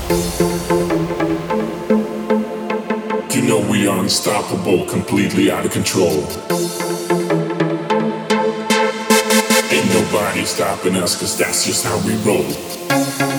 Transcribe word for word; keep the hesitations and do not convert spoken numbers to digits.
You know we are unstoppable, completely out of control. Ain't nobody stopping us, cause that's just how we roll.